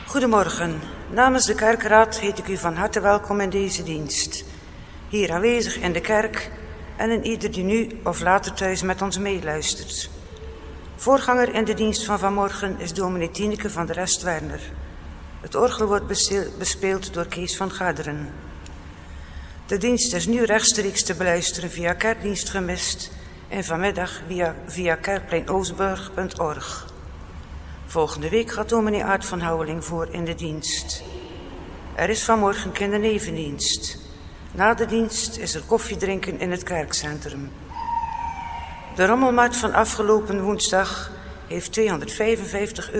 Goedemorgen. Namens de kerkraad heet ik u van harte welkom in deze dienst. Hier aanwezig in de kerk en in ieder die nu of later thuis met ons meeluistert. Voorganger in de dienst van vanmorgen is dominee Tineke van de Rest-Werner. Het orgel wordt bespeeld door Kees van Garderen. De dienst is nu rechtstreeks te beluisteren via Kerkdienst Gemist en vanmiddag via kerkpleinoostburg.org. Volgende week gaat dominee Aart van Houweling voor in de dienst. Er is vanmorgen kindernevendienst. Na de dienst is er koffiedrinken in het kerkcentrum. De rommelmarkt van afgelopen woensdag heeft 255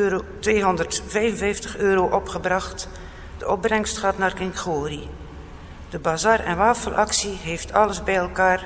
euro opgebracht. De opbrengst gaat naar Kinkgori. De bazaar- en wafelactie heeft alles bij elkaar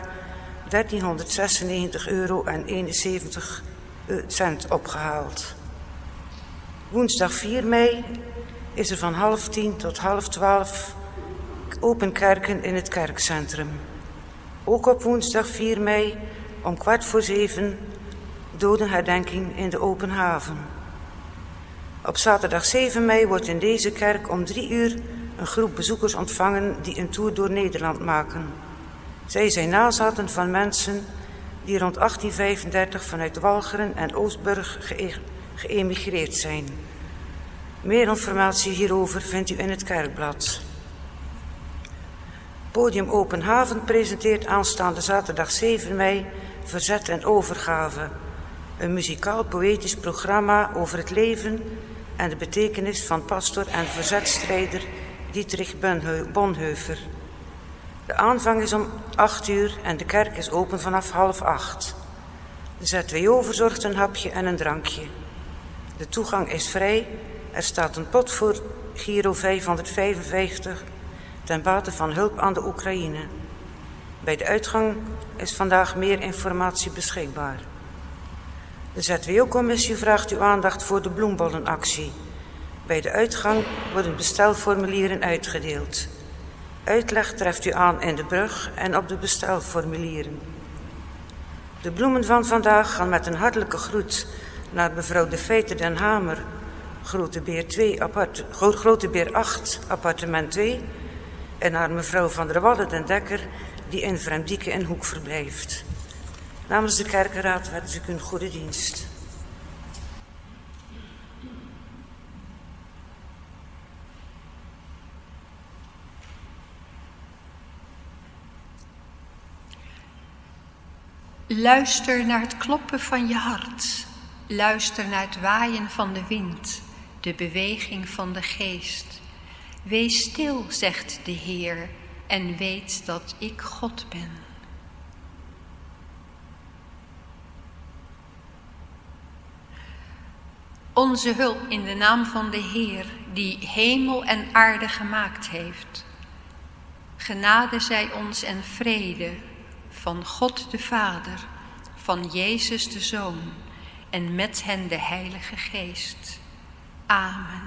1396 euro en 71 cent opgehaald. Woensdag 4 mei is er van 11:30 tot 11:30 open kerken in het kerkcentrum. Ook op woensdag 4 mei om 6:15 dodenherdenking in de open haven. Op zaterdag 7 mei wordt in deze kerk om 3 uur een groep bezoekers ontvangen die een tour door Nederland maken. Zij zijn nazaten van mensen die rond 1835 vanuit Walcheren en Oostburg geëmigreerd zijn. Meer informatie hierover vindt u in het kerkblad. Podium Open Haven presenteert aanstaande zaterdag 7 mei Verzet en Overgave. Een muzikaal-poëtisch programma over het leven en de betekenis van pastor en verzetstrijder Dietrich Bonhoeffer. De aanvang is om 8 uur en de kerk is open vanaf 7:30. De ZWO verzorgt een hapje en een drankje. De toegang is vrij. Er staat een pot voor Giro 555 ten bate van hulp aan de Oekraïne. Bij de uitgang is vandaag meer informatie beschikbaar. De ZWO-commissie vraagt uw aandacht voor de bloembollenactie. Bij de uitgang worden bestelformulieren uitgedeeld. Uitleg treft u aan in de brug en op de bestelformulieren. De bloemen van vandaag gaan met een hartelijke groet naar mevrouw De Feite den Hamer, Grote Beer 8, appartement 2, en naar mevrouw van der Wallen den Dekker, die in Vreemdieke in Hoek verblijft. Namens de kerkenraad wens ik u een goede dienst. Luister naar het kloppen van je hart. Luister naar het waaien van de wind, de beweging van de geest. Wees stil, zegt de Heer, en weet dat ik God ben. Onze hulp in de naam van de Heer, die hemel en aarde gemaakt heeft. Genade zij ons en vrede van God de Vader, van Jezus de Zoon en met hen de Heilige Geest. Amen.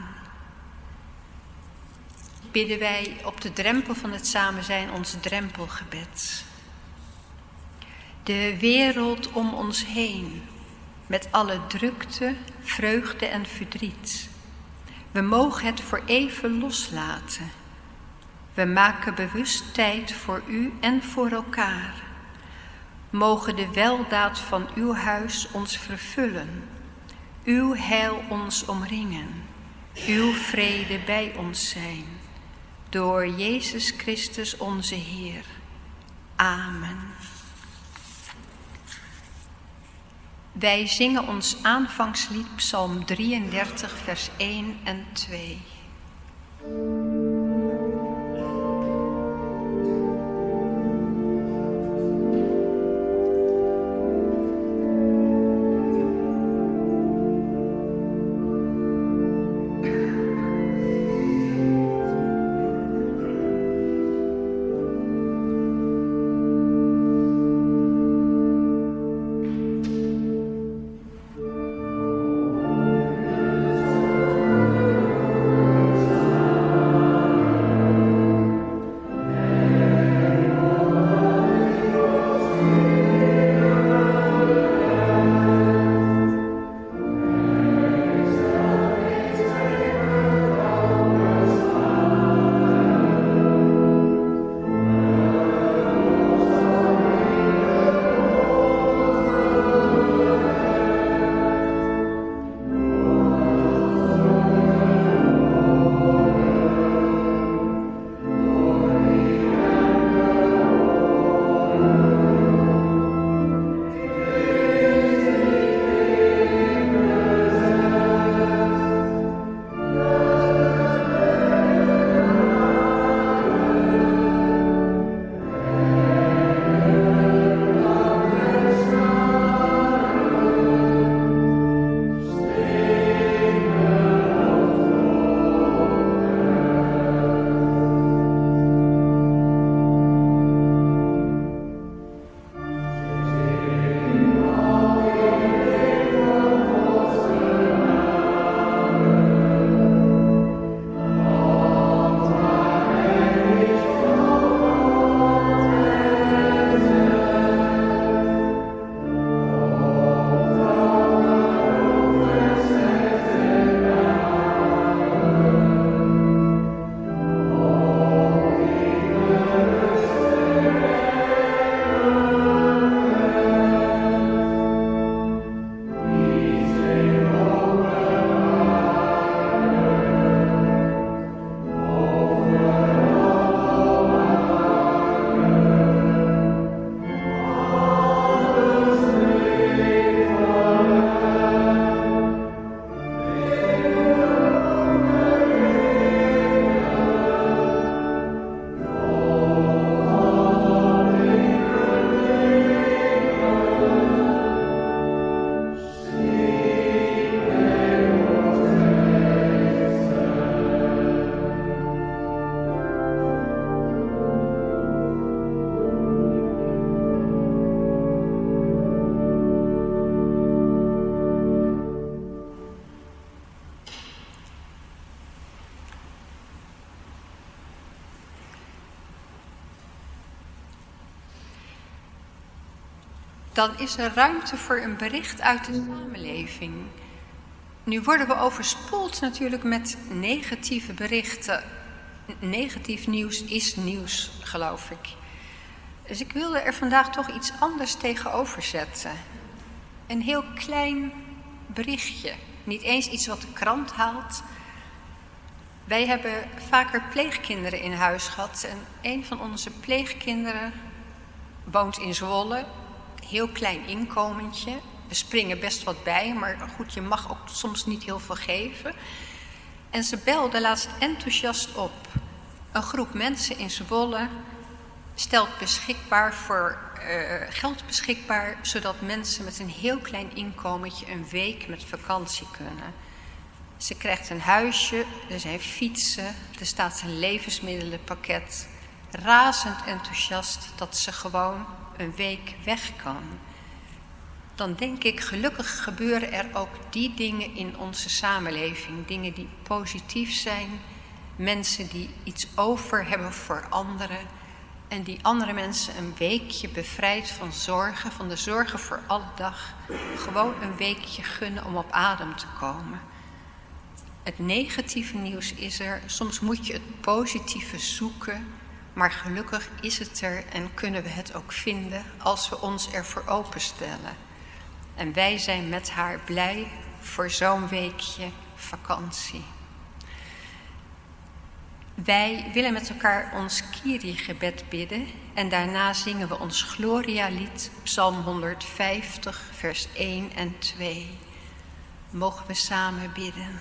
Bidden wij op de drempel van het samen zijn ons drempelgebed. De wereld om ons heen, met alle drukte, vreugde en verdriet. We mogen het voor even loslaten. We maken bewust tijd voor u en voor elkaar. Mogen de weldaad van uw huis ons vervullen, uw heil ons omringen, uw vrede bij ons zijn. Door Jezus Christus onze Heer. Amen. Wij zingen ons aanvangslied Psalm 33 vers 1 en 2. dan is er ruimte voor een bericht uit de samenleving. Nu worden we overspoeld natuurlijk met negatieve berichten. Negatief nieuws is nieuws, geloof ik. Dus ik wilde er vandaag toch iets anders tegenover zetten. Een heel klein berichtje. Niet eens iets wat de krant haalt. Wij hebben vaker pleegkinderen in huis gehad. En een van onze pleegkinderen woont in Zwolle. Heel klein inkomentje. We springen best wat bij, maar goed, je mag ook soms niet heel veel geven. En ze belde laatst enthousiast op. Een groep mensen in Zwolle stelt beschikbaar voor geld beschikbaar, zodat mensen met een heel klein inkomentje een week met vakantie kunnen. Ze krijgt een huisje, er zijn fietsen, er staat een levensmiddelenpakket. Razend enthousiast dat ze gewoon een week weg kan. Dan denk ik, gelukkig gebeuren er ook die dingen in onze samenleving. Dingen die positief zijn. Mensen die iets over hebben voor anderen. En die andere mensen een weekje bevrijd van zorgen. Van de zorgen voor alle dag. Gewoon een weekje gunnen om op adem te komen. Het negatieve nieuws is er. Soms moet je het positieve zoeken. Maar gelukkig is het er en kunnen we het ook vinden als we ons ervoor openstellen. En wij zijn met haar blij voor zo'n weekje vakantie. Wij willen met elkaar ons Kyrie-gebed bidden en daarna zingen we ons Gloria-lied, Psalm 150, vers 1 en 2. Mogen we samen bidden.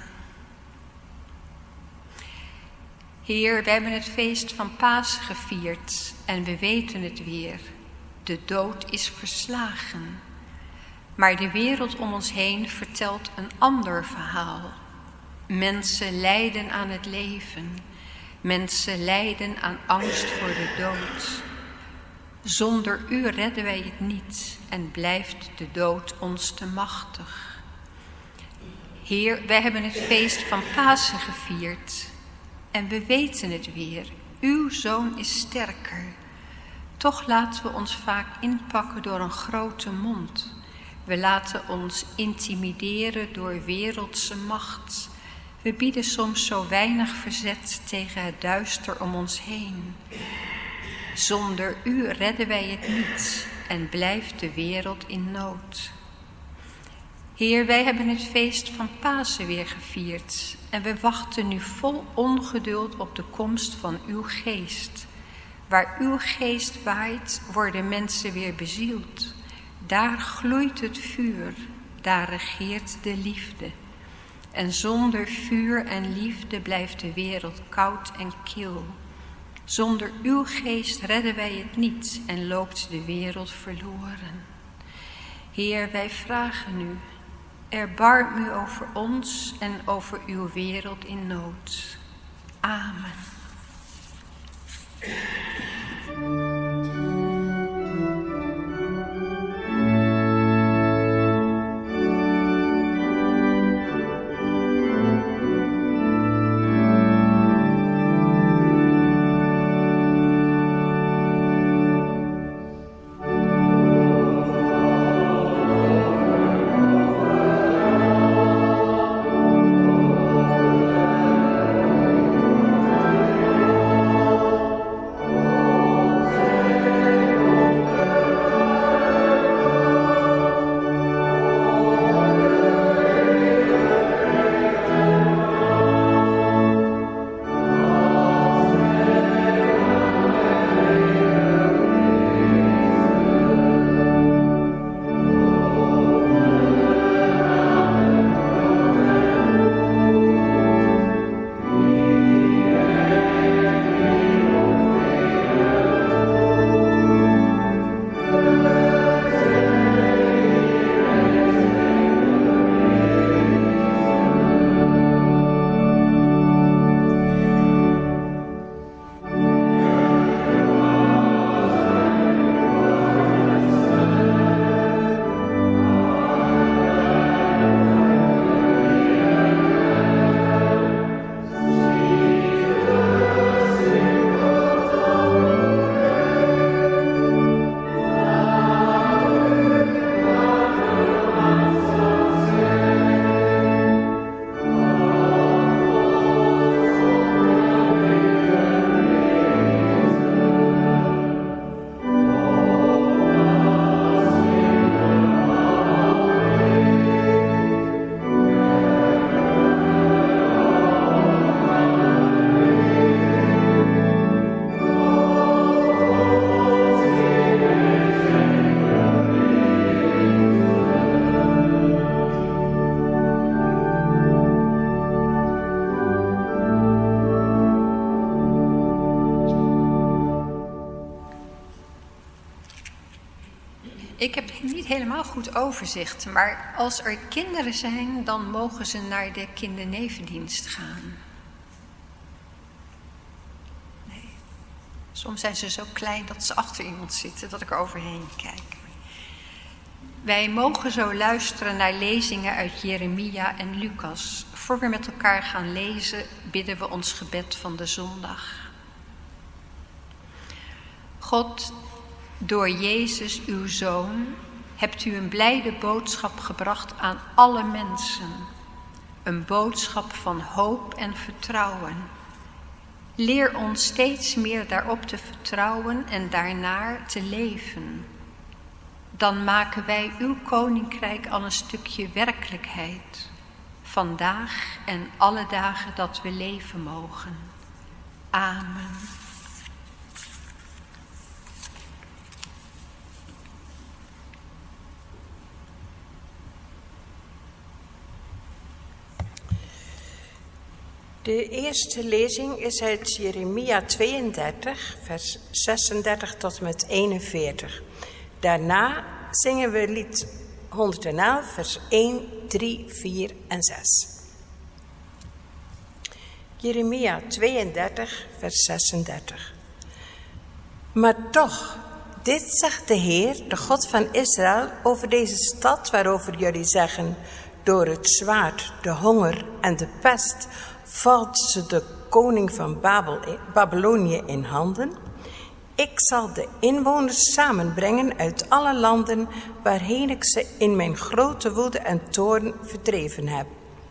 Heer, wij hebben het feest van Pasen gevierd en we weten het weer. De dood is verslagen. Maar de wereld om ons heen vertelt een ander verhaal. Mensen lijden aan het leven. Mensen lijden aan angst voor de dood. Zonder u redden wij het niet en blijft de dood ons te machtig. Heer, wij hebben het feest van Pasen gevierd en we weten het weer. Uw zoon is sterker. Toch laten we ons vaak inpakken door een grote mond. We laten ons intimideren door wereldse macht. We bieden soms zo weinig verzet tegen het duister om ons heen. Zonder u redden wij het niet en blijft de wereld in nood. Heer, wij hebben het feest van Pasen weer gevierd en we wachten nu vol ongeduld op de komst van uw geest. Waar uw geest waait, worden mensen weer bezield. Daar gloeit het vuur, daar regeert de liefde. En zonder vuur en liefde blijft de wereld koud en kil. Zonder uw geest redden wij het niet en loopt de wereld verloren. Heer, wij vragen u, erbarm u over ons en over uw wereld in nood. Amen. Ik heb niet helemaal goed overzicht, maar als er kinderen zijn, dan mogen ze naar de kindernevendienst gaan. Nee. Soms zijn ze zo klein dat ze achter iemand zitten, dat ik er overheen kijk. Wij mogen zo luisteren naar lezingen uit Jeremia en Lucas. Voor we met elkaar gaan lezen, bidden we ons gebed van de zondag. God, door Jezus, uw Zoon, hebt u een blijde boodschap gebracht aan alle mensen. Een boodschap van hoop en vertrouwen. Leer ons steeds meer daarop te vertrouwen en daarnaar te leven. Dan maken wij uw koninkrijk al een stukje werkelijkheid. Vandaag en alle dagen dat we leven mogen. Amen. De eerste lezing is uit Jeremia 32, vers 36 tot met 41. Daarna zingen we lied 111, vers 1, 3, 4 en 6. Jeremia 32, vers 36. Maar toch, dit zegt de Heer, de God van Israël, over deze stad waarover jullie zeggen, door het zwaard, de honger en de pest valt ze de koning van Babylonië in handen. Ik zal de inwoners samenbrengen uit alle landen waarheen ik ze in mijn grote woede en toorn verdreven heb.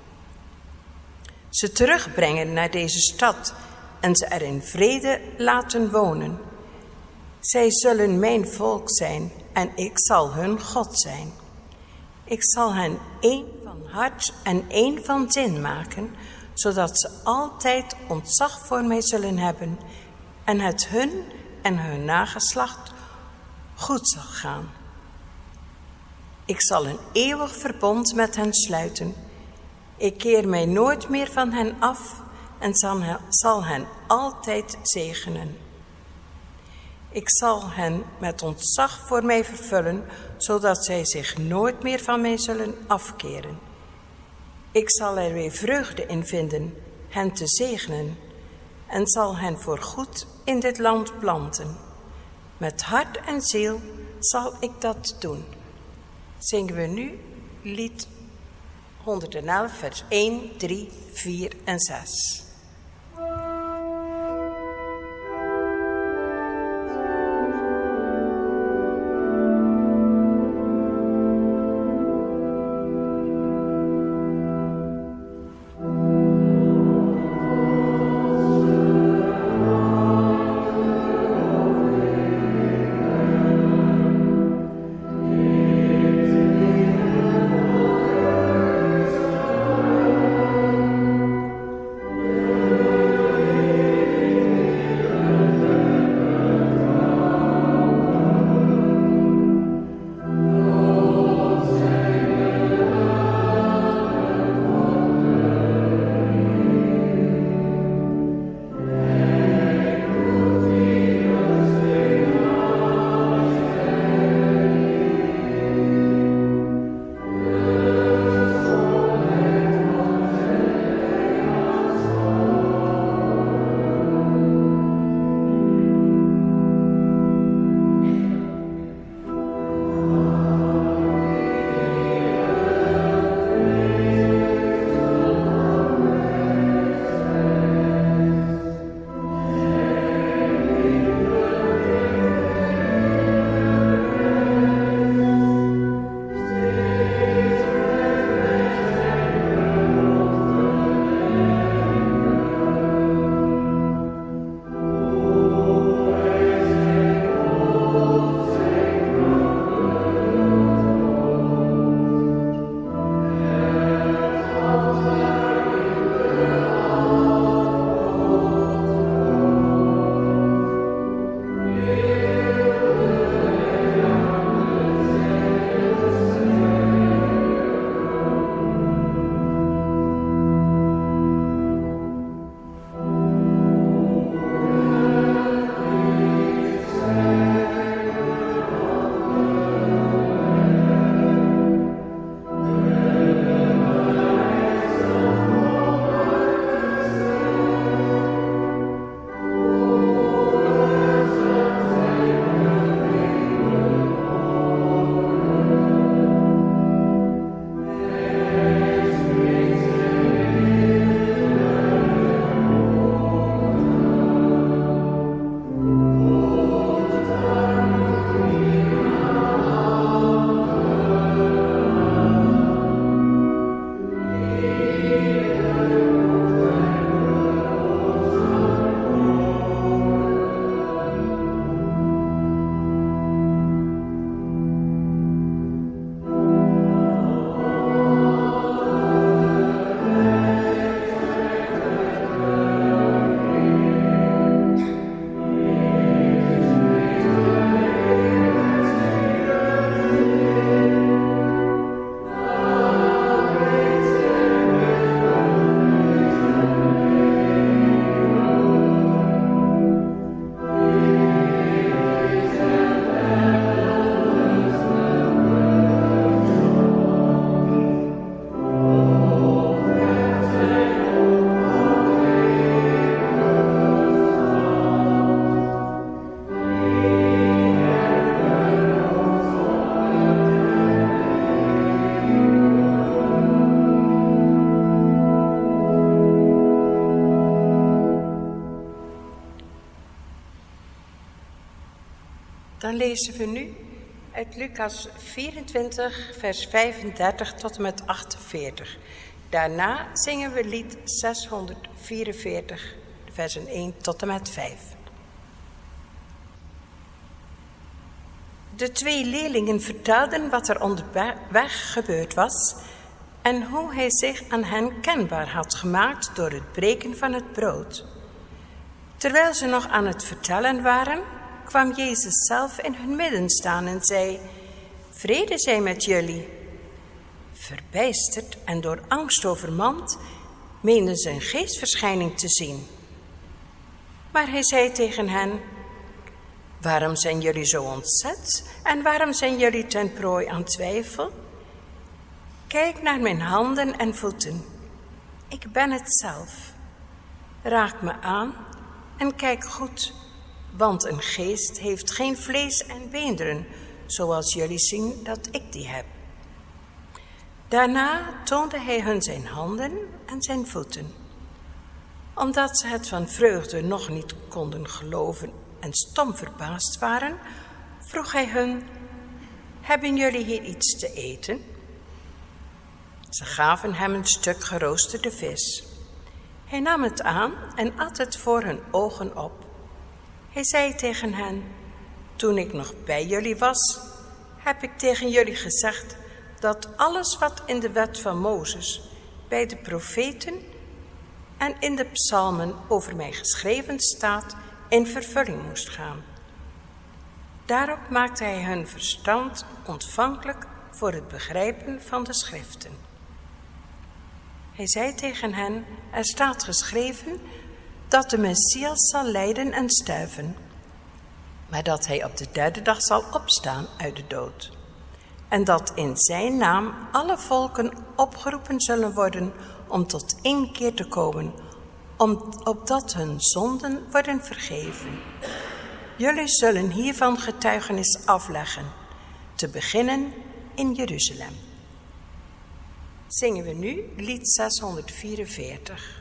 Ze terugbrengen naar deze stad en ze er in vrede laten wonen. Zij zullen mijn volk zijn en ik zal hun God zijn. Ik zal hen één van hart en één van zin maken, zodat ze altijd ontzag voor mij zullen hebben en het hun en hun nageslacht goed zal gaan. Ik zal een eeuwig verbond met hen sluiten. Ik keer mij nooit meer van hen af en zal hen altijd zegenen. Ik zal hen met ontzag voor mij vervullen, zodat zij zich nooit meer van mij zullen afkeren. Ik zal er weer vreugde in vinden, hen te zegenen, en zal hen voorgoed in dit land planten. Met hart en ziel zal ik dat doen. Zingen we nu lied 111, vers 1, 3, 4 en 6. Dan lezen we nu uit Lucas 24, vers 35 tot en met 48. Daarna zingen we lied 644, versen 1 tot en met 5. De 2 leerlingen vertelden wat er onderweg gebeurd was en hoe hij zich aan hen kenbaar had gemaakt door het breken van het brood. Terwijl ze nog aan het vertellen waren, kwam Jezus zelf in hun midden staan en zei: "Vrede zij met jullie." Verbijsterd en door angst overmand, meenden ze een geestverschijning te zien. Maar hij zei tegen hen: "Waarom zijn jullie zo ontzet en waarom zijn jullie ten prooi aan twijfel? Kijk naar mijn handen en voeten. Ik ben het zelf. Raak me aan en kijk goed, want een geest heeft geen vlees en beenderen, zoals jullie zien dat ik die heb." Daarna toonde hij hun zijn handen en zijn voeten. Omdat ze het van vreugde nog niet konden geloven en stom verbaasd waren, vroeg hij hun: "Hebben jullie hier iets te eten?" Ze gaven hem een stuk geroosterde vis. Hij nam het aan en at het voor hun ogen op. Hij zei tegen hen: "Toen ik nog bij jullie was, heb ik tegen jullie gezegd dat alles wat in de wet van Mozes, bij de profeten en in de psalmen over mij geschreven staat, in vervulling moest gaan." Daarop maakte hij hun verstand ontvankelijk voor het begrijpen van de schriften. Hij zei tegen hen: "Er staat geschreven dat de Messias zal lijden en sterven, maar dat hij op de 3e dag zal opstaan uit de dood. En dat in zijn naam alle volken opgeroepen zullen worden om tot inkeer te komen, opdat hun zonden worden vergeven. Jullie zullen hiervan getuigenis afleggen, te beginnen in Jeruzalem." Zingen we nu lied 644.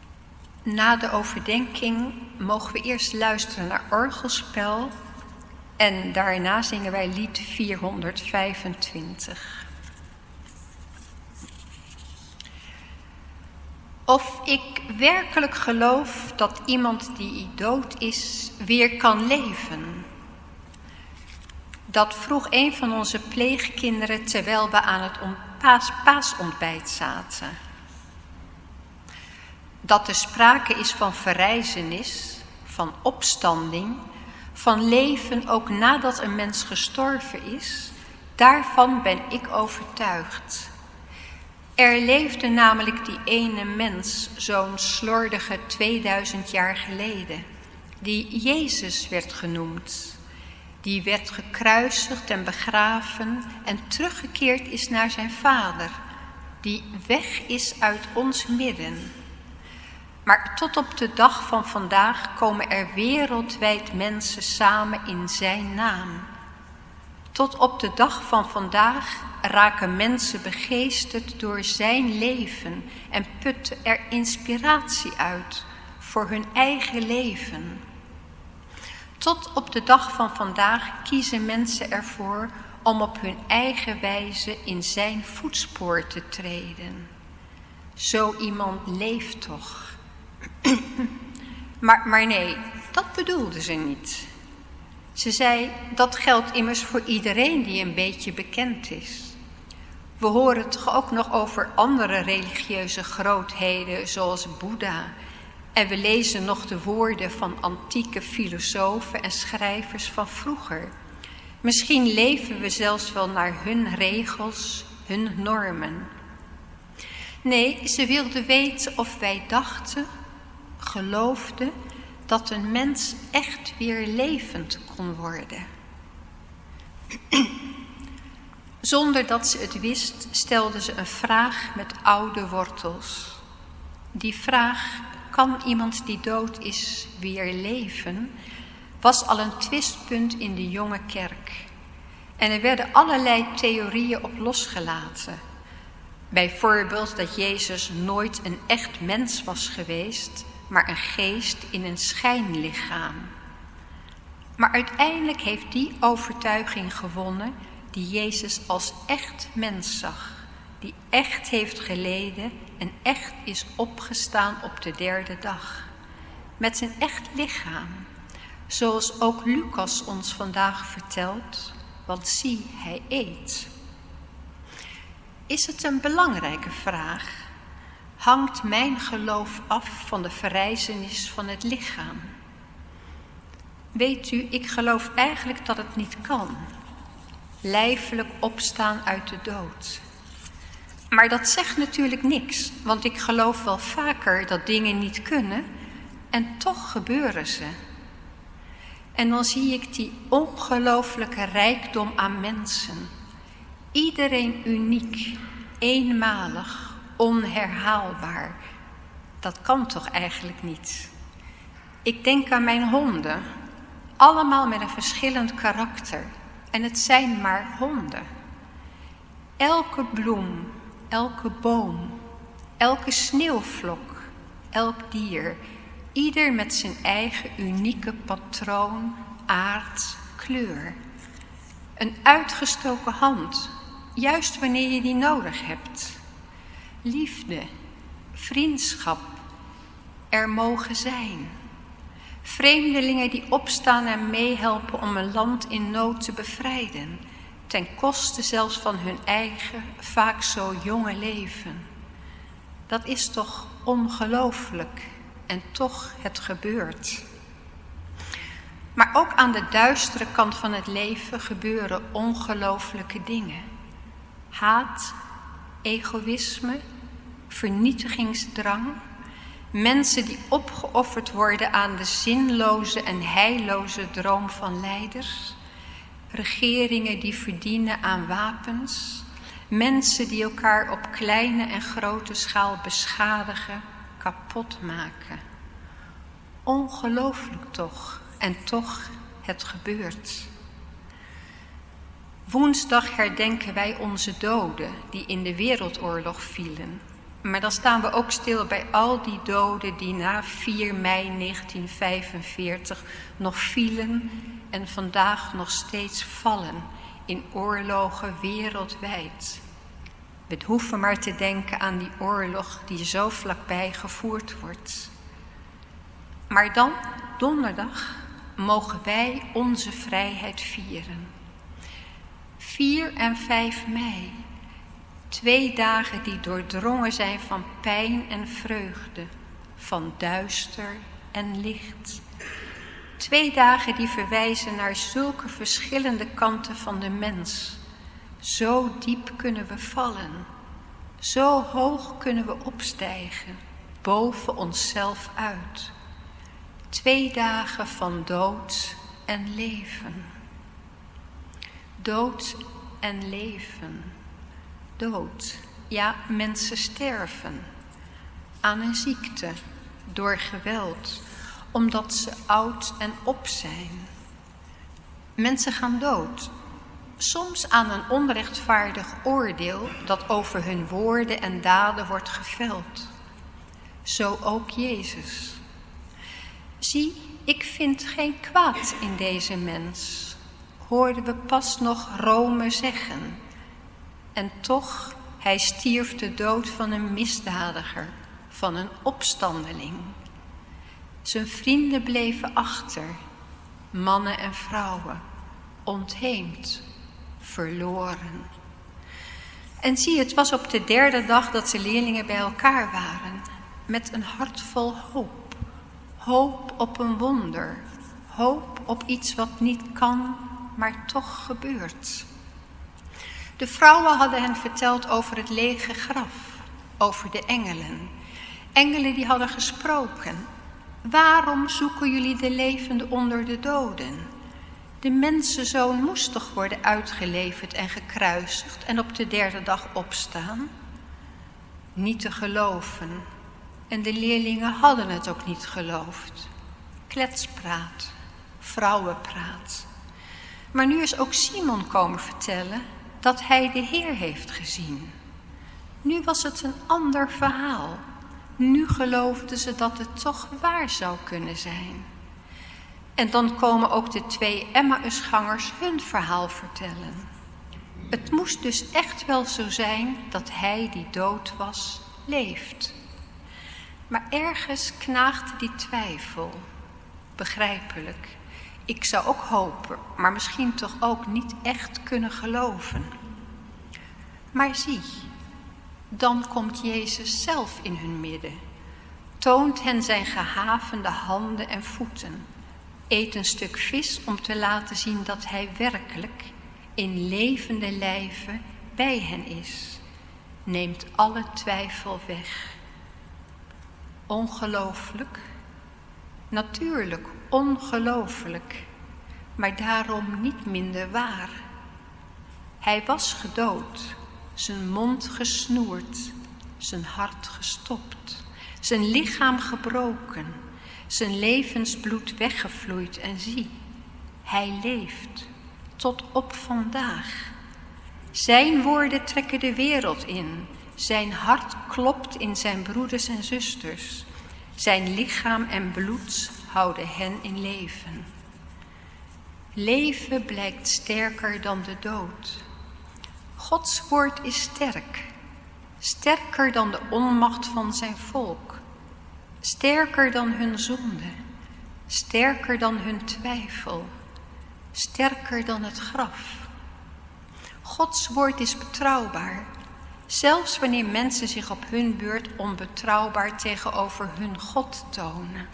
Na de overdenking mogen we eerst luisteren naar orgelspel En daarna zingen wij lied 425. Of ik werkelijk geloof dat iemand die dood is weer kan leven. Dat vroeg een van onze pleegkinderen terwijl we aan het paasontbijt zaten. Dat er sprake is van verrijzenis, van opstanding, van leven ook nadat een mens gestorven is, daarvan ben ik overtuigd. Er leefde namelijk die ene mens zo'n slordige 2000 jaar geleden, die Jezus werd genoemd. Die werd gekruisigd en begraven en teruggekeerd is naar zijn Vader, die weg is uit ons midden. Maar tot op de dag van vandaag komen er wereldwijd mensen samen in zijn naam. Tot op de dag van vandaag raken mensen begeesterd door zijn leven en putten er inspiratie uit voor hun eigen leven. Tot op de dag van vandaag kiezen mensen ervoor om op hun eigen wijze in zijn voetspoor te treden. Zo iemand leeft toch. Maar nee, dat bedoelde ze niet. Ze zei, dat geldt immers voor iedereen die een beetje bekend is. We horen toch ook nog over andere religieuze grootheden zoals Boeddha. En we lezen nog de woorden van antieke filosofen en schrijvers van vroeger. Misschien leven we zelfs wel naar hun regels, hun normen. Nee, ze wilde weten of wij dachten, geloofden, dat een mens echt weer levend kon worden. Zonder dat ze het wist, stelde ze een vraag met oude wortels. Die vraag, kan iemand die dood is weer leven, was al een twistpunt in de jonge kerk. En er werden allerlei theorieën op losgelaten. Bijvoorbeeld dat Jezus nooit een echt mens was geweest, maar een geest in een schijnlichaam. Maar uiteindelijk heeft die overtuiging gewonnen die Jezus als echt mens zag, die echt heeft geleden en echt is opgestaan op de derde dag. Met zijn echt lichaam, zoals ook Lucas ons vandaag vertelt, want zie, hij eet. Is het een belangrijke vraag? Hangt mijn geloof af van de verrijzenis van het lichaam? Weet u, ik geloof eigenlijk dat het niet kan. Lijfelijk opstaan uit de dood. Maar dat zegt natuurlijk niks, want ik geloof wel vaker dat dingen niet kunnen en toch gebeuren ze. En dan zie ik die ongelooflijke rijkdom aan mensen. Iedereen uniek, eenmalig, onherhaalbaar. Dat kan toch eigenlijk niet? Ik denk aan mijn honden, allemaal met een verschillend karakter. En het zijn maar honden. Elke bloem, elke boom, elke sneeuwvlok, elk dier, ieder met zijn eigen unieke patroon, aard, kleur. Een uitgestoken hand, juist wanneer je die nodig hebt. Liefde, vriendschap, er mogen zijn. Vreemdelingen die opstaan en meehelpen om een land in nood te bevrijden, ten koste zelfs van hun eigen, vaak zo jonge leven. Dat is toch ongelooflijk en toch het gebeurt. Maar ook aan de duistere kant van het leven gebeuren ongelooflijke dingen. Haat, egoïsme, vernietigingsdrang. Mensen die opgeofferd worden aan de zinloze en heilloze droom van leiders. Regeringen die verdienen aan wapens. Mensen die elkaar op kleine en grote schaal beschadigen, kapot maken. Ongelooflijk toch, en toch, het gebeurt. Woensdag herdenken wij onze doden die in de wereldoorlog vielen. Maar dan staan we ook stil bij al die doden die na 4 mei 1945 nog vielen en vandaag nog steeds vallen in oorlogen wereldwijd. We hoeven maar te denken aan die oorlog die zo vlakbij gevoerd wordt. Maar dan, donderdag, mogen wij onze vrijheid vieren. 4 en 5 mei. 2 dagen die doordrongen zijn van pijn en vreugde, van duister en licht. 2 dagen die verwijzen naar zulke verschillende kanten van de mens. Zo diep kunnen we vallen. Zo hoog kunnen we opstijgen, boven onszelf uit. 2 dagen van dood en leven. Dood en leven. Dood, ja, mensen sterven. Aan een ziekte, door geweld, omdat ze oud en op zijn. Mensen gaan dood. Soms aan een onrechtvaardig oordeel dat over hun woorden en daden wordt geveld. Zo ook Jezus. Zie, ik vind geen kwaad in deze mens, hoorden we pas nog Rome zeggen. En toch, hij stierf de dood van een misdadiger, van een opstandeling. Zijn vrienden bleven achter, mannen en vrouwen, ontheemd, verloren. En zie, het was op de 3e dag dat de leerlingen bij elkaar waren, met een hart vol hoop. Hoop op een wonder, hoop op iets wat niet kan, maar toch gebeurt. De vrouwen hadden hen verteld over het lege graf, over de engelen. Engelen die hadden gesproken. Waarom zoeken jullie de levende onder de doden? De mensenzoon moest toch worden uitgeleverd en gekruisigd en op de 3e dag opstaan? Niet te geloven. En de leerlingen hadden het ook niet geloofd. Kletspraat, vrouwenpraat. Maar nu is ook Simon komen vertellen dat hij de Heer heeft gezien. Nu was het een ander verhaal. Nu geloofden ze dat het toch waar zou kunnen zijn. En dan komen ook de 2 Emmausgangers hun verhaal vertellen. Het moest dus echt wel zo zijn dat hij die dood was, leeft. Maar ergens knaagde die twijfel. Begrijpelijk. Ik zou ook hopen, maar misschien toch ook niet echt kunnen geloven. Maar zie, dan komt Jezus zelf in hun midden. Toont hen zijn gehavende handen en voeten. Eet een stuk vis om te laten zien dat hij werkelijk in levende lijve bij hen is. Neemt alle twijfel weg. Ongelooflijk? Natuurlijk ongelooflijk, maar daarom niet minder waar. Hij was gedood, zijn mond gesnoerd, zijn hart gestopt, zijn lichaam gebroken, zijn levensbloed weggevloeid en zie, hij leeft tot op vandaag. Zijn woorden trekken de wereld in, zijn hart klopt in zijn broeders en zusters. Zijn lichaam en bloed houden hen in leven. Leven blijkt sterker dan de dood. Gods woord is sterk, sterker dan de onmacht van zijn volk, sterker dan hun zonde, sterker dan hun twijfel, sterker dan het graf. Gods woord is betrouwbaar, zelfs wanneer mensen zich op hun beurt onbetrouwbaar tegenover hun God tonen.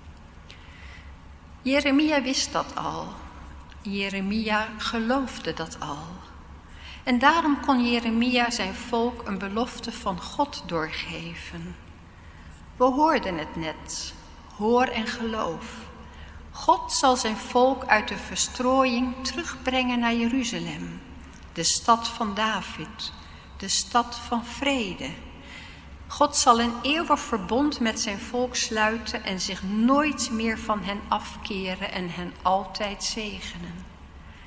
Jeremia wist dat al. Jeremia geloofde dat al. En daarom kon Jeremia zijn volk een belofte van God doorgeven. We hoorden het net. Hoor en geloof. God zal zijn volk uit de verstrooiing terugbrengen naar Jeruzalem, de stad van David, de stad van vrede. God zal een eeuwig verbond met zijn volk sluiten en zich nooit meer van hen afkeren en hen altijd zegenen.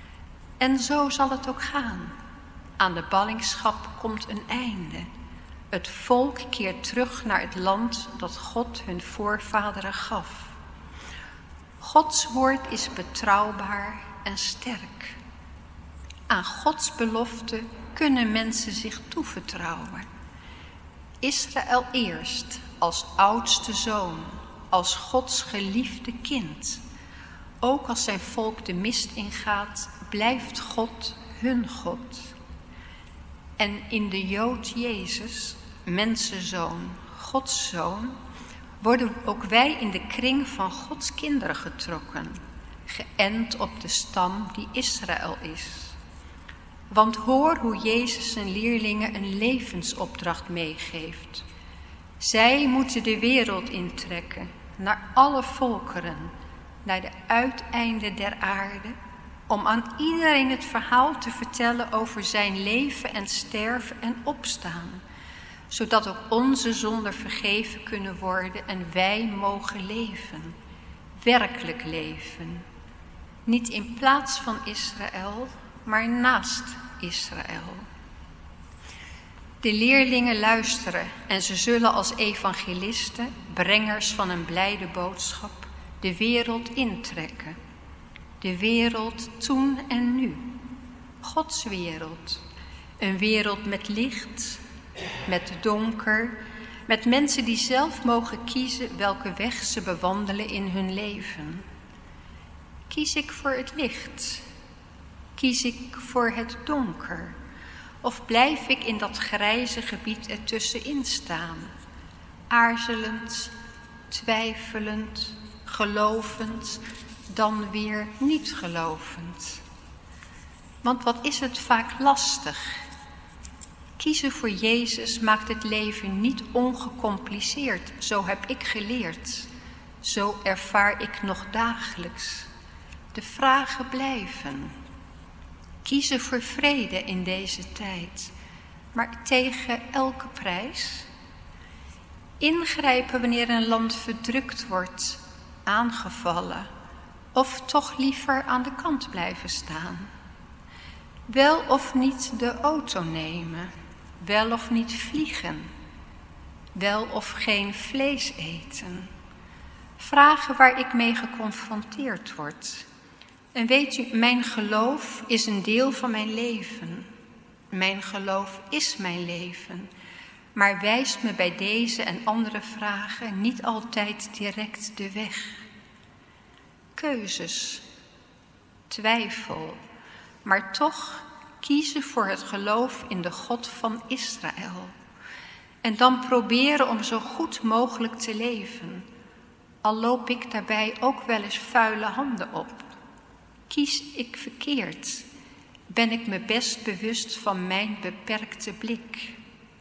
En zo zal het ook gaan. Aan de ballingschap komt een einde. Het volk keert terug naar het land dat God hun voorvaderen gaf. Gods woord is betrouwbaar en sterk. Aan Gods belofte kunnen mensen zich toevertrouwen. Israël eerst, als oudste zoon, als Gods geliefde kind. Ook als zijn volk de mist ingaat, blijft God hun God. En in de Jood Jezus, mensenzoon, Gods zoon, worden ook wij in de kring van Gods kinderen getrokken, geënt op de stam die Israël is. Want hoor hoe Jezus zijn leerlingen een levensopdracht meegeeft. Zij moeten de wereld intrekken, naar alle volkeren, naar de uiteinden der aarde, om aan iedereen het verhaal te vertellen over zijn leven en sterven en opstaan, zodat ook onze zonden vergeven kunnen worden en wij mogen leven, werkelijk leven. Niet in plaats van Israël, maar naast Israël. De leerlingen luisteren en ze zullen als evangelisten, brengers van een blijde boodschap, de wereld intrekken. De wereld toen en nu. Gods wereld. Een wereld met licht, met donker, met mensen die zelf mogen kiezen welke weg ze bewandelen in hun leven. Kies ik voor het licht? Kies ik voor het donker? Of blijf ik in dat grijze gebied ertussenin staan? Aarzelend, twijfelend, gelovend, dan weer niet gelovend. Want wat is het vaak lastig? Kiezen voor Jezus maakt het leven niet ongecompliceerd. Zo heb ik geleerd. Zo ervaar ik nog dagelijks. De vragen blijven. Kiezen voor vrede in deze tijd, maar tegen elke prijs. Ingrijpen wanneer een land verdrukt wordt, aangevallen, of toch liever aan de kant blijven staan. Wel of niet de auto nemen, wel of niet vliegen, wel of geen vlees eten. Vragen waar ik mee geconfronteerd word. En weet u, mijn geloof is een deel van mijn leven. Mijn geloof is mijn leven, maar wijst me bij deze en andere vragen niet altijd direct de weg. Keuzes, twijfel, maar toch kiezen voor het geloof in de God van Israël. En dan proberen om zo goed mogelijk te leven, al loop ik daarbij ook wel eens vuile handen op. Kies ik verkeerd? Ben ik me best bewust van mijn beperkte blik?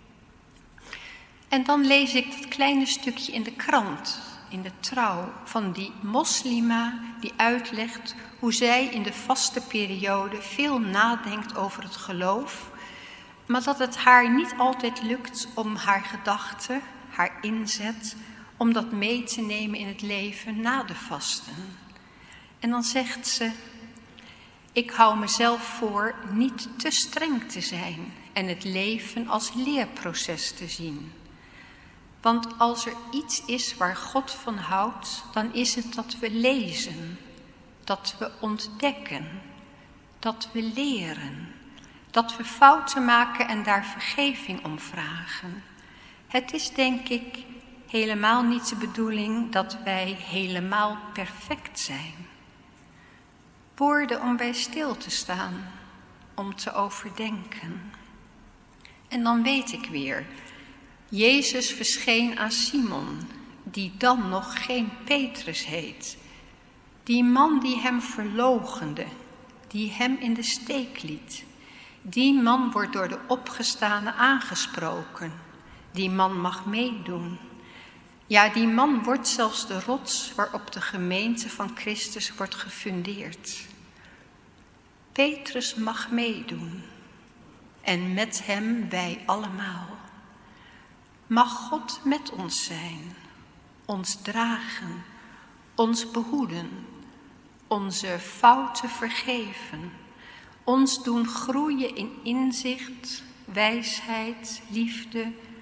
En dan lees ik dat kleine stukje in de krant, in de Trouw, van die moslima die uitlegt hoe zij in de vaste periode veel nadenkt over het geloof, maar dat het haar niet altijd lukt om haar gedachten, haar inzet, om dat mee te nemen in het leven na de vasten. En dan zegt ze: ik hou mezelf voor niet te streng te zijn en het leven als leerproces te zien. Want als er iets is waar God van houdt, dan is het dat we lezen, dat we ontdekken, dat we leren, dat we fouten maken en daar vergeving om vragen. Het is, denk ik, helemaal niet de bedoeling dat wij helemaal perfect zijn. Woorden om bij stil te staan, om te overdenken. En dan weet ik weer, Jezus verscheen aan Simon, die dan nog geen Petrus heet. Die man die hem verloochende, die hem in de steek liet. Die man wordt door de opgestane aangesproken. Die man mag meedoen. Ja, die man wordt zelfs de rots waarop de gemeente van Christus wordt gefundeerd. Petrus mag meedoen en met hem wij allemaal. Mag God met ons zijn, ons dragen, ons behoeden, onze fouten vergeven, ons doen groeien in inzicht, wijsheid, liefde,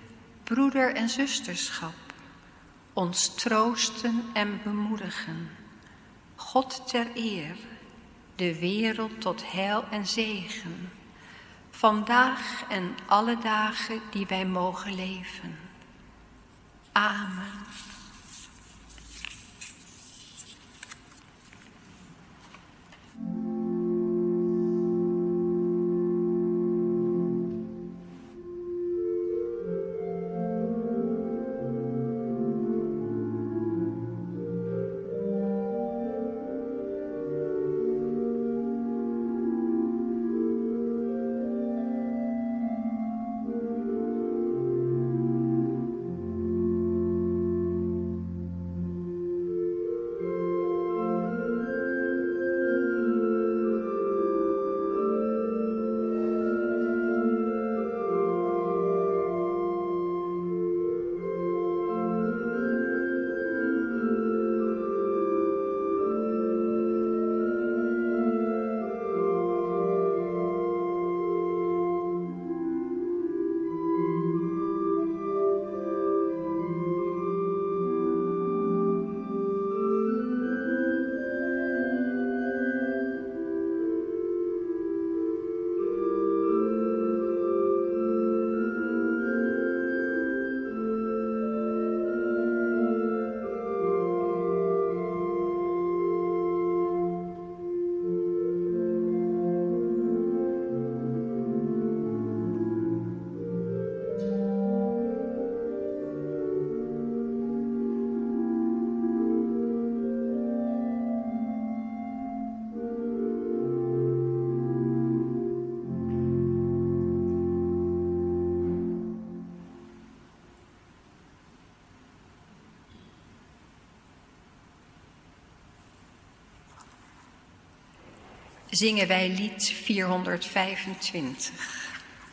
broeder- en zusterschap, ons troosten en bemoedigen. God ter eer, de wereld tot heil en zegen, vandaag en alle dagen die wij mogen leven. Amen. Zingen wij lied 425.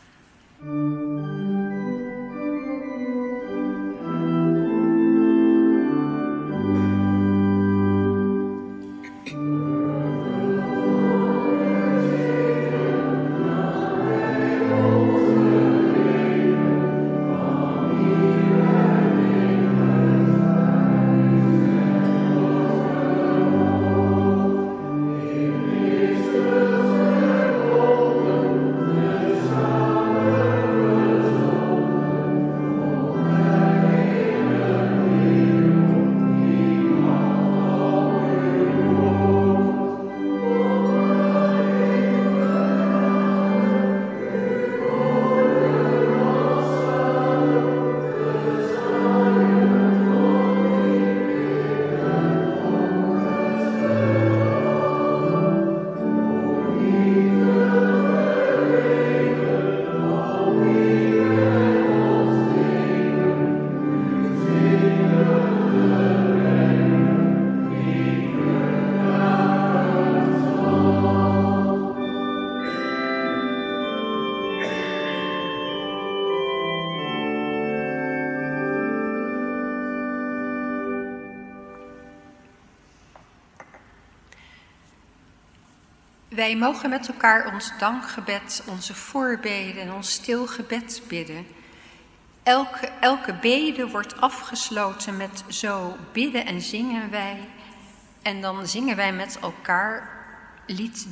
Wij mogen met elkaar ons dankgebed, onze voorbeden en ons stil gebed bidden. Elke bede wordt afgesloten met zo bidden en zingen wij. En dan zingen wij met elkaar lied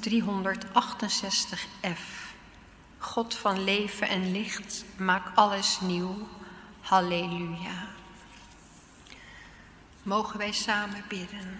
368f. God van leven en licht, maak alles nieuw. Halleluja. Mogen wij samen bidden.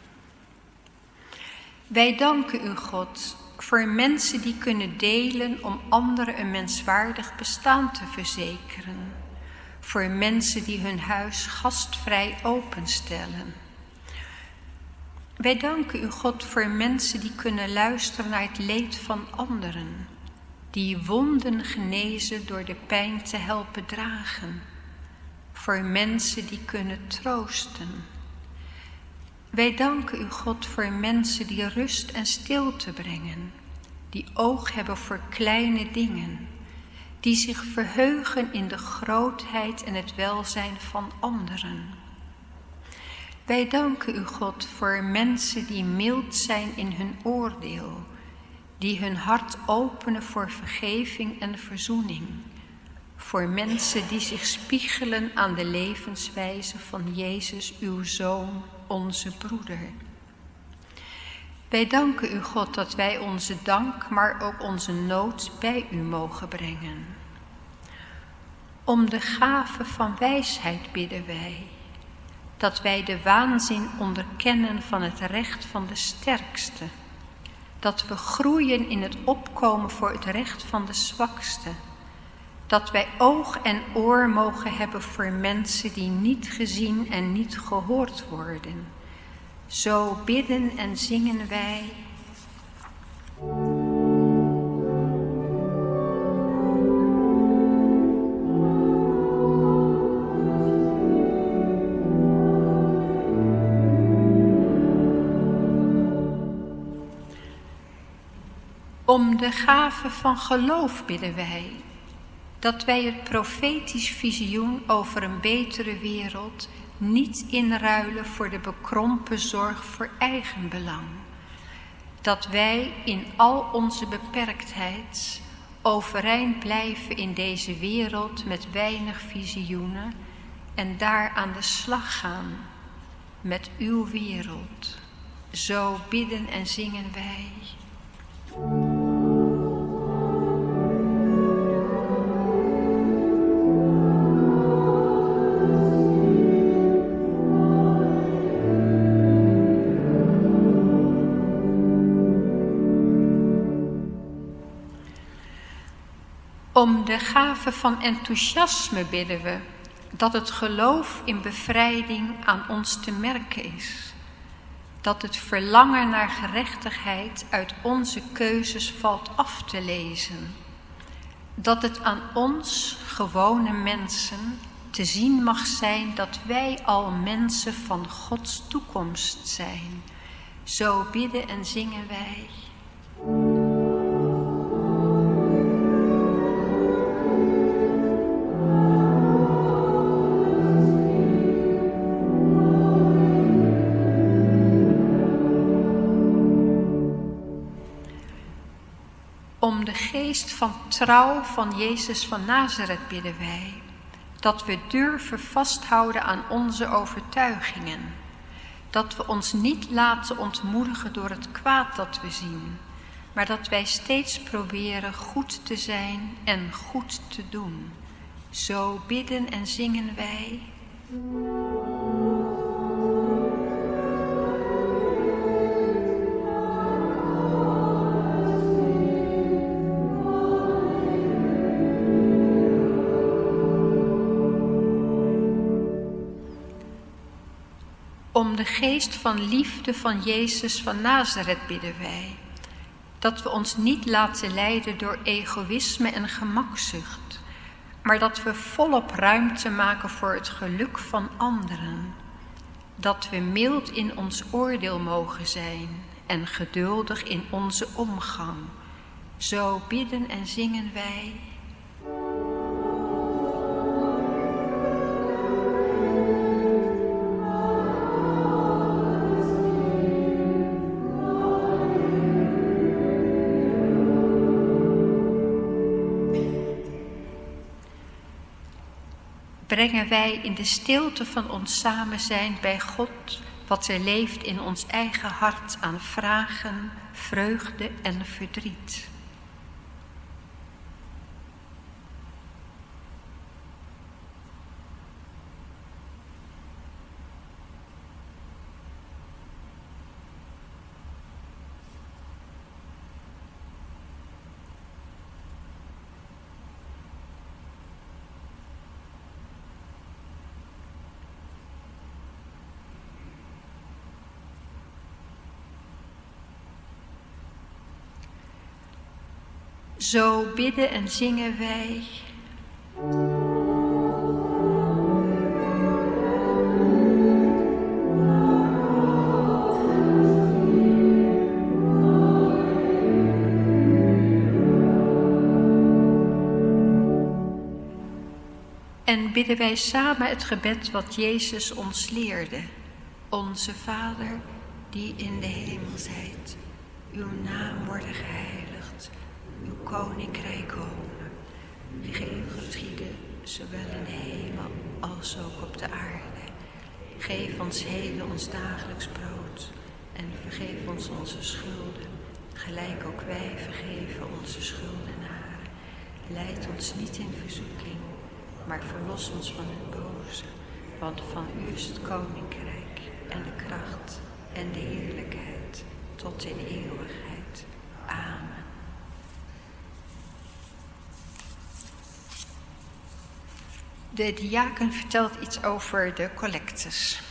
Wij danken u, God, voor mensen die kunnen delen om anderen een menswaardig bestaan te verzekeren. Voor mensen die hun huis gastvrij openstellen. Wij danken u, God, voor mensen die kunnen luisteren naar het leed van anderen. Die wonden genezen door de pijn te helpen dragen. Voor mensen die kunnen troosten. Wij danken u, God, voor mensen die rust en stilte brengen, die oog hebben voor kleine dingen, die zich verheugen in de grootheid en het welzijn van anderen. Wij danken u, God, voor mensen die mild zijn in hun oordeel, die hun hart openen voor vergeving en verzoening, voor mensen die zich spiegelen aan de levenswijze van Jezus, uw Zoon, onze broeder. Wij danken u, God, dat wij onze dank, maar ook onze nood bij u mogen brengen. Om de gave van wijsheid bidden wij, dat wij de waanzin onderkennen van het recht van de sterkste, dat we groeien in het opkomen voor het recht van de zwakste, dat wij oog en oor mogen hebben voor mensen die niet gezien en niet gehoord worden. Zo bidden en zingen wij. Om de gave van geloof bidden wij, dat wij het profetisch visioen over een betere wereld niet inruilen voor de bekrompen zorg voor eigen belang. Dat wij in al onze beperktheid overeind blijven in deze wereld met weinig visioenen en daar aan de slag gaan met uw wereld. Zo bidden en zingen wij. Om de gave van enthousiasme bidden we, dat het geloof in bevrijding aan ons te merken is. Dat het verlangen naar gerechtigheid uit onze keuzes valt af te lezen. Dat het aan ons, gewone mensen, te zien mag zijn dat wij al mensen van Gods toekomst zijn. Zo bidden en zingen wij. Om de geest van trouw van Jezus van Nazareth bidden wij, dat we durven vasthouden aan onze overtuigingen, dat we ons niet laten ontmoedigen door het kwaad dat we zien, maar dat wij steeds proberen goed te zijn en goed te doen. Zo bidden en zingen wij. Om de geest van liefde van Jezus van Nazareth bidden wij, dat we ons niet laten leiden door egoïsme en gemakzucht, maar dat we volop ruimte maken voor het geluk van anderen. Dat we mild in ons oordeel mogen zijn en geduldig in onze omgang. Zo bidden en zingen wij. Brengen wij in de stilte van ons samen zijn bij God wat er leeft in ons eigen hart aan vragen, vreugde en verdriet. Zo bidden en zingen wij. En bidden wij samen het gebed wat Jezus ons leerde. Onze Vader, die in de hemel zijt, uw naam worden geheiligd. Uw koninkrijk komen, geschieden, zowel in de hemel als ook op de aarde. Geef ons heden ons dagelijks brood en vergeef ons onze schulden, gelijk ook wij vergeven onze schuldenaren. Leid ons niet in verzoeking, maar verlos ons van het boze. Want van u is het koninkrijk en de kracht en de heerlijkheid tot in eeuwigheid. Amen. De diaken vertelt iets over de collectes.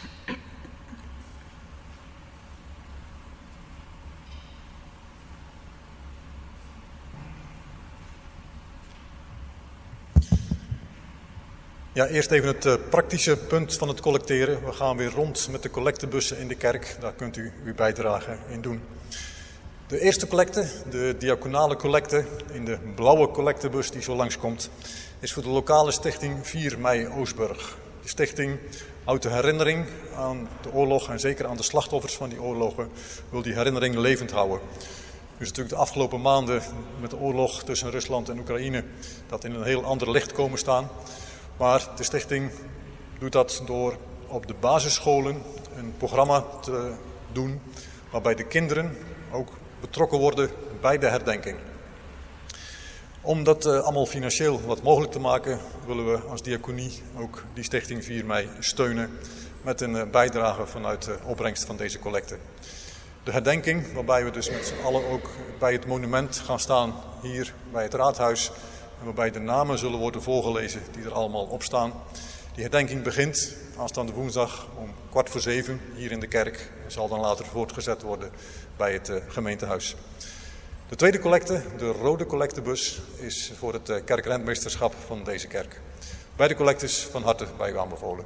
Ja, eerst even het praktische punt van het collecteren. We gaan weer rond met de collectebussen in de kerk. Daar kunt u uw bijdrage in doen. De eerste collecte, de diaconale collecte, in de blauwe collectebus die zo langskomt, is voor de lokale stichting 4 mei Oostburg. De stichting houdt de herinnering aan de oorlog en zeker aan de slachtoffers van die oorlogen, wil die herinnering levend houden. Dus natuurlijk de afgelopen maanden met de oorlog tussen Rusland en Oekraïne, dat in een heel ander licht komen staan. Maar de stichting doet dat door op de basisscholen een programma te doen waarbij de kinderen ook betrokken worden bij de herdenking. Om dat allemaal financieel wat mogelijk te maken, willen we als diaconie ook die stichting 4 mei steunen met een bijdrage vanuit de opbrengst van deze collecte. De herdenking, waarbij we dus met z'n allen ook bij het monument gaan staan hier bij het raadhuis, en waarbij de namen zullen worden voorgelezen die er allemaal op staan. Die herdenking begint aanstaande woensdag om 6:15 hier in de kerk en zal dan later voortgezet worden bij het gemeentehuis. De tweede collecte, de rode collectebus, is voor het kerkrentmeesterschap van deze kerk. Beide collectes van harte bij u aanbevolen.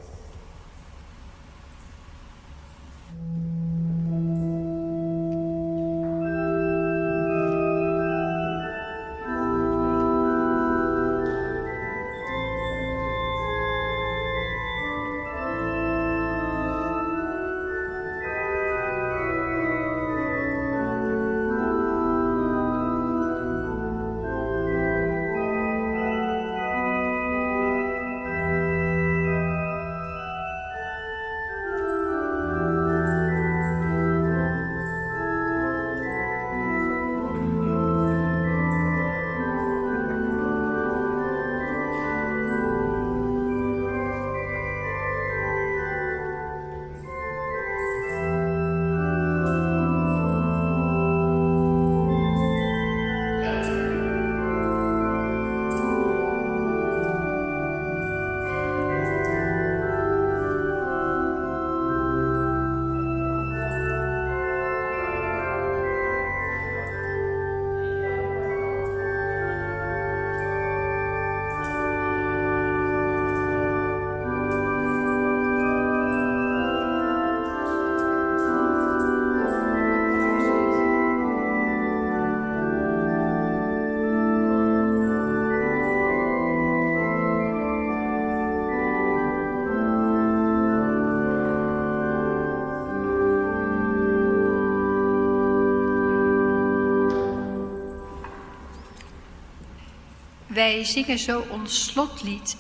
Wij zingen zo ons slotlied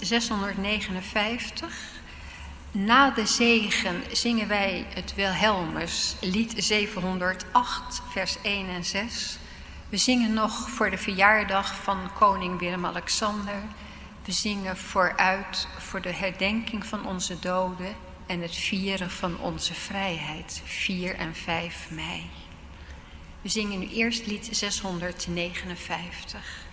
659. Na de zegen zingen wij het Wilhelmus, lied 708, vers 1 en 6. We zingen nog voor de verjaardag van koning Willem-Alexander. We zingen vooruit voor de herdenking van onze doden en het vieren van onze vrijheid, 4 en 5 mei. We zingen nu eerst lied 659.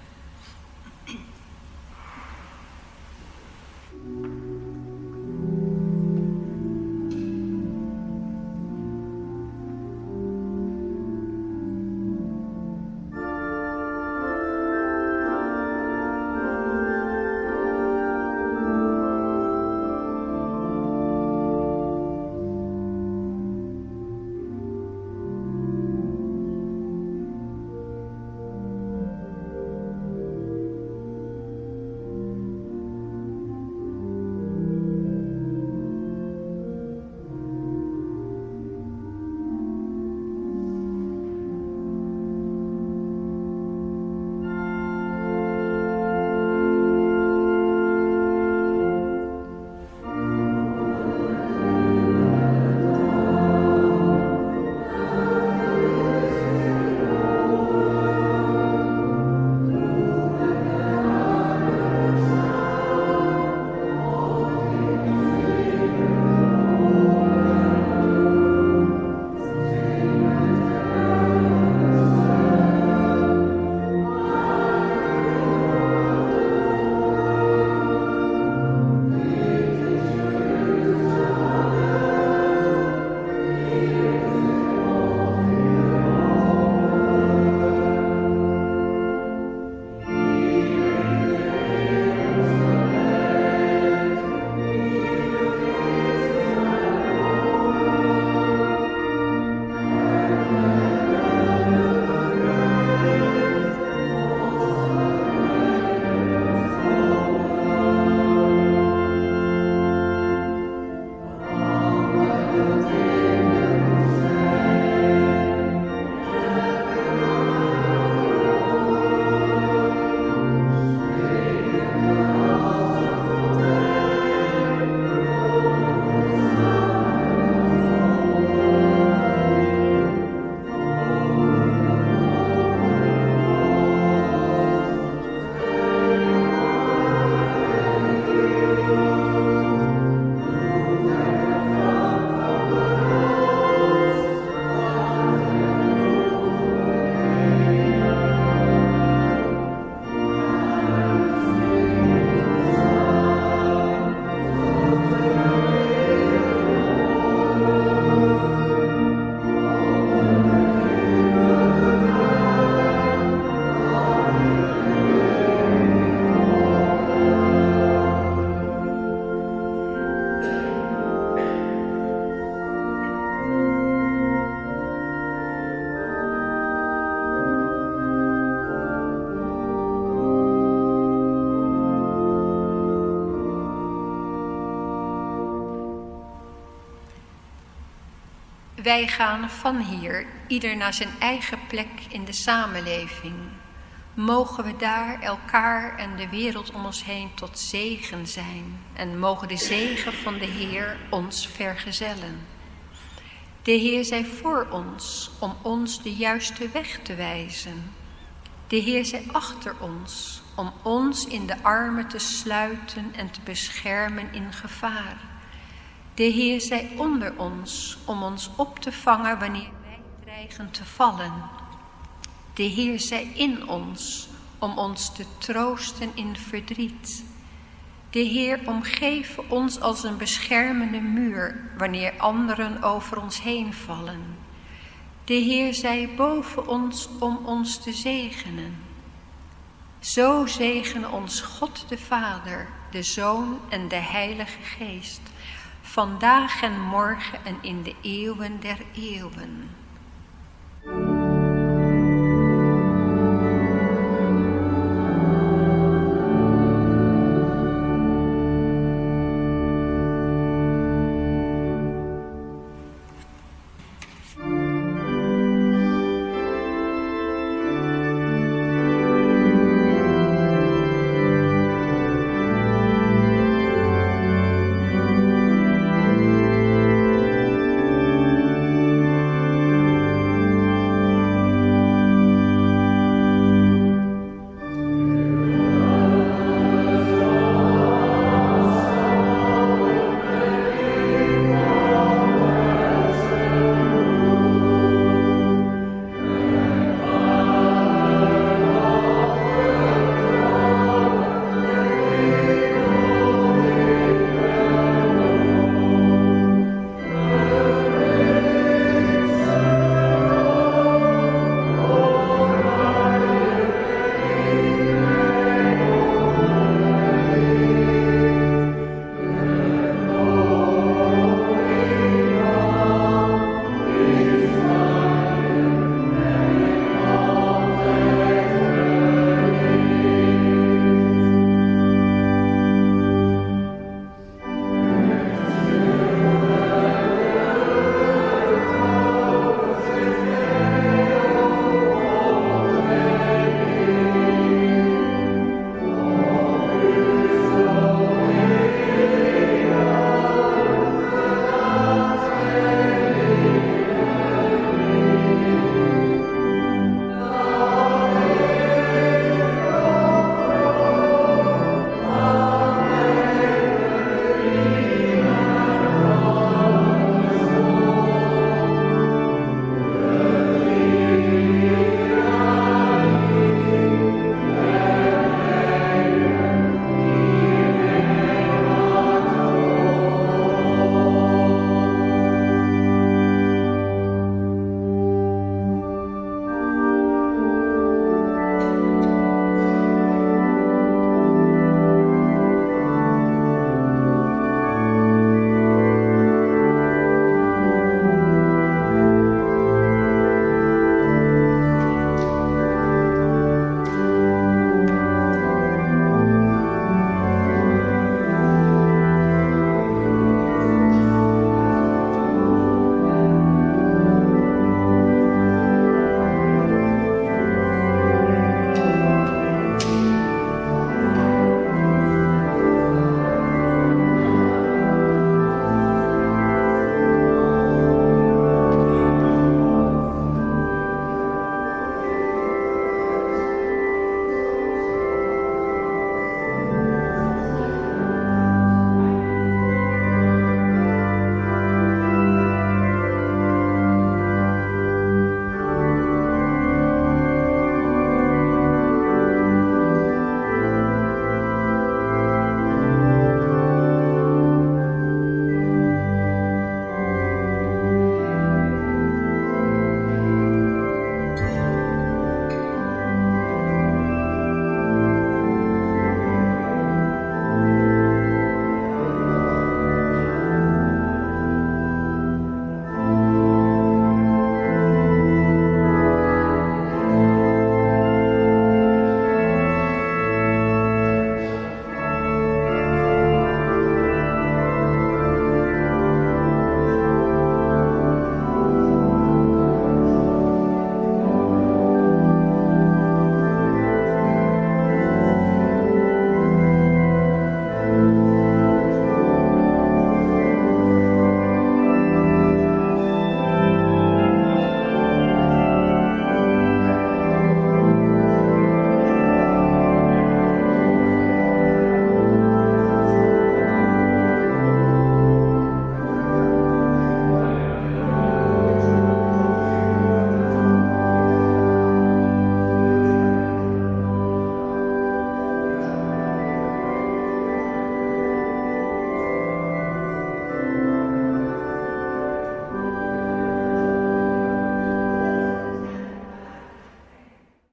Wij gaan van hier, ieder naar zijn eigen plek in de samenleving. Mogen we daar elkaar en de wereld om ons heen tot zegen zijn. En mogen de zegen van de Heer ons vergezellen. De Heer zij voor ons, om ons de juiste weg te wijzen. De Heer zij achter ons, om ons in de armen te sluiten en te beschermen in gevaar. De Heer zij onder ons, om ons op te vangen wanneer wij dreigen te vallen. De Heer zij in ons, om ons te troosten in verdriet. De Heer omgeven ons als een beschermende muur, wanneer anderen over ons heen vallen. De Heer zij boven ons om ons te zegenen. Zo zegene ons God de Vader, de Zoon en de Heilige Geest, vandaag en morgen en in de eeuwen der eeuwen.